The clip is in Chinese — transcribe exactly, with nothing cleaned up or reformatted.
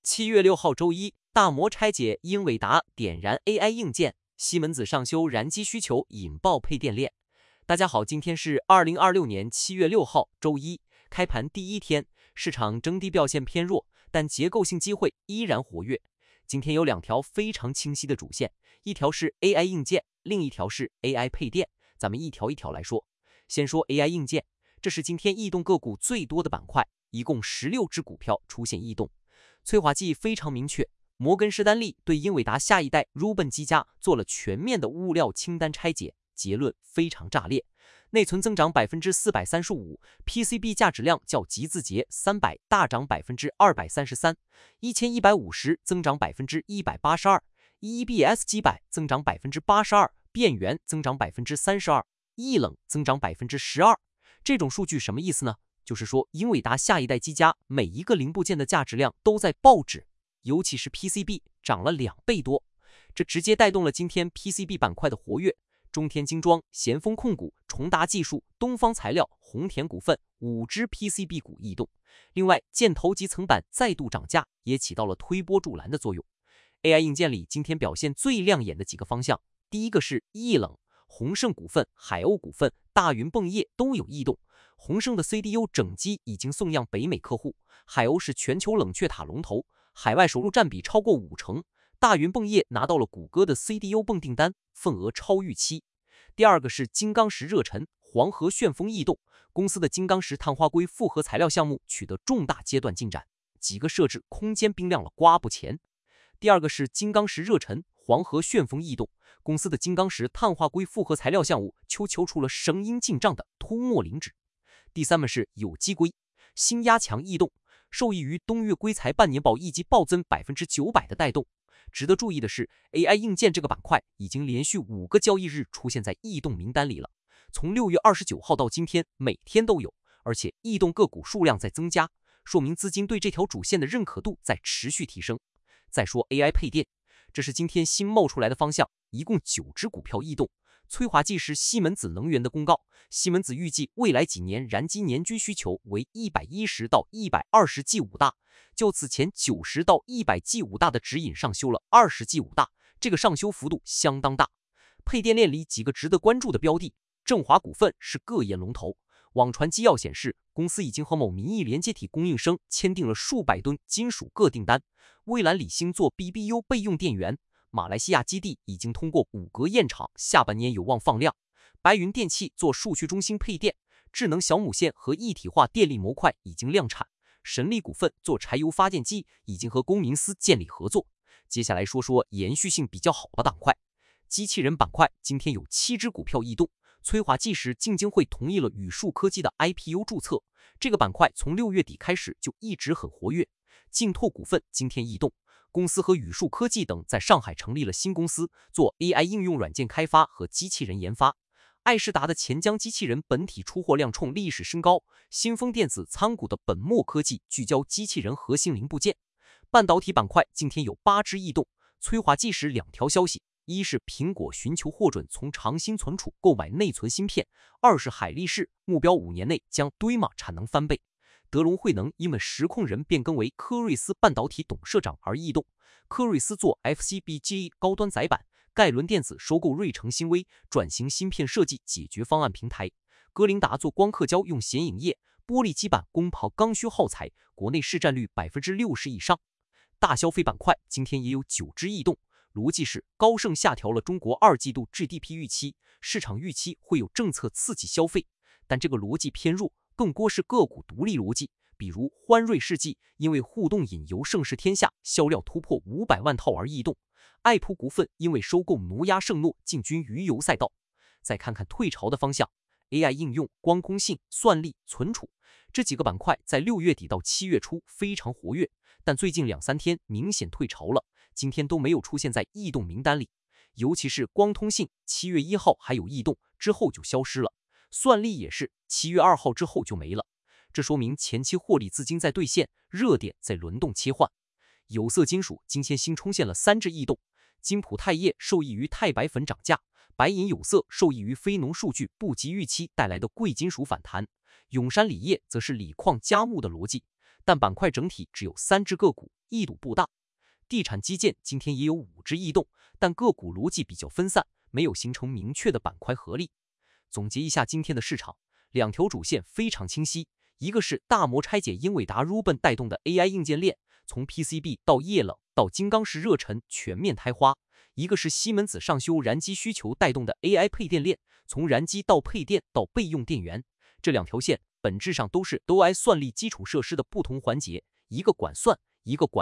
七月六号周一，大摩拆解英伟达点燃 A I 硬件，西门子上修燃机需求，引爆配电链。大家好，今天是二零二六年七月六号周一，开盘第一天，市场整体表现偏弱，但结构性机会依然活跃。今天有两条非常清晰的主线，一条是 A I 硬件，另一条是 A I 配电。咱们一条一条来说。先说 A I 硬件，这是今天异动个股最多的板块，一共十六只股票出现异动。催化剂非常明确，摩根士丹利对英伟达下一代 Rubin 机架做了全面的物料清单拆解，结论非常炸裂。内存增长 百分之四百三十五， P C B 价值量较极字节三百大涨 百分之二百三十三， 一千一百五十增长 百分之一百八十二， E B S 几百增长 百分之八十二， 变源增长 百分之三十二， 液冷增长 百分之十二。 这种数据什么意思呢？就是说英伟达下一代机架每一个零部件的价值量都在爆涨，尤其是 P C B 涨了两倍多，这直接带动了今天 P C B 板块的活跃。中天精装、咸丰控股、崇达技术、东方材料、宏田股份五只 P C B 股异动。另外，箭头及层板再度涨价，也起到了推波助澜的作用。A I 硬件里今天表现最亮眼的几个方向，第一个是液冷，宏盛股份、海鸥股份、大云泵业都有异动。宏盛的 C D U 整机已经送样北美客户，海鸥是全球冷却塔龙头，海外收入占比超过五成。大云泵业拿到了谷歌的 C D U 泵订单，份额超预期。第二个是金刚石热忱，黄河旋风异动，公司的金刚石碳化硅复合材料项目取得重大阶段进展，几个设置空间冰亮了瓜不钱。第二个是金刚石热忱，黄河旋风异动，公司的金刚石碳化硅复合材料项目秋秋出了声音进账的突末零指。第三个是有机硅，新压强异动，受益于东岳硅材半年报一季暴增 百分之九百 的带动。值得注意的是 A I 硬件这个板块已经连续五个交易日出现在异动名单里了，从六月二十九号到今天每天都有，而且异动个股数量在增加，说明资金对这条主线的认可度在持续提升。再说 A I 配电，这是今天新冒出来的方向，一共九只股票异动。催化剂是西门子能源的公告，西门子预计未来几年燃机年均需求为一百一十到一百二十 G 五大，较此前九十到一百 G 五大的指引上修了二十 G 五大，这个上修幅度相当大。配电链里几个值得关注的标的，正华股份是各业龙头，网传机要显示公司已经和某民意连接体供应商签订了数百吨金属铬订单。蔚蓝锂芯做 B B U 备用电源，马来西亚基地已经通过五格验厂，下半年有望放量。白云电器做数据中心配电，智能小母线和一体化电力模块已经量产。神力股份做柴油发电机，已经和公明司建立合作。接下来说说延续性比较好的板块，机器人板块今天有七只股票异动。催化剂时，竞监会同意了宇树科技的 I P O 注册，这个板块从六月底开始就一直很活跃。劲拓股份今天异动。公司和宇树科技等在上海成立了新公司，做 A I 应用软件开发和机器人研发。爱仕达的钱江机器人本体出货量冲历史升高。新丰电子参股的本墨科技聚焦机器人核心零部件。半导体板块今天有八只异动。催化剂时两条消息，一是苹果寻求获准从长鑫存储购买内存芯片，二是海力士目标五年内将堆码产能翻倍。德龙汇能因为实控人变更为科瑞斯半导体董事长而异动。科瑞斯做 F C B G A 高端载板。盖伦电子收购瑞成新微，转型芯片设计解决方案平台。歌林达做光刻胶用显影液，玻璃基板功刨刚需耗材，国内市占率 百分之六十 以上。大消费板块今天也有九只异动。逻辑是高盛下调了中国二季度 G D P 预期，市场预期会有政策刺激消费，但这个逻辑偏弱，更多是个股独立逻辑。比如欢瑞世纪因为互动引游盛世天下销量突破五百万套而异动。爱普股份因为收购挪亚圣诺进军鱼油赛道。再看看退潮的方向， A I 应用、光通信、算力、存储这几个板块在六月底到七月初非常活跃，但最近两三天明显退潮了，今天都没有出现在异动名单里。尤其是光通信，七月一号还有异动，之后就消失了。算力也是，七月二号之后就没了。这说明前期获利资金在兑现，热点在轮动切换。有色金属今天新冲现了三只异动。金普钛业受益于钛白粉涨价，白银有色受益于非农数据不及预期带来的贵金属反弹，永山锂业则是锂矿加木的逻辑。 但板块整体只有三只个股异动不大。地产基建今天也有五只异动，但个股逻辑比较分散，没有形成明确的板块合力。总结一下今天的市场，两条主线非常清晰，一个是大摩拆解英伟达 Rubin 带动的 A I 硬件链，从 P C B 到液冷到金刚石热忱全面开花；一个是西门子上修燃机需求带动的 A I 配电链，从燃机到配电到备用电源。这两条线本质上都是 D O I 算力基础设施的不同环节，一个管算，一个管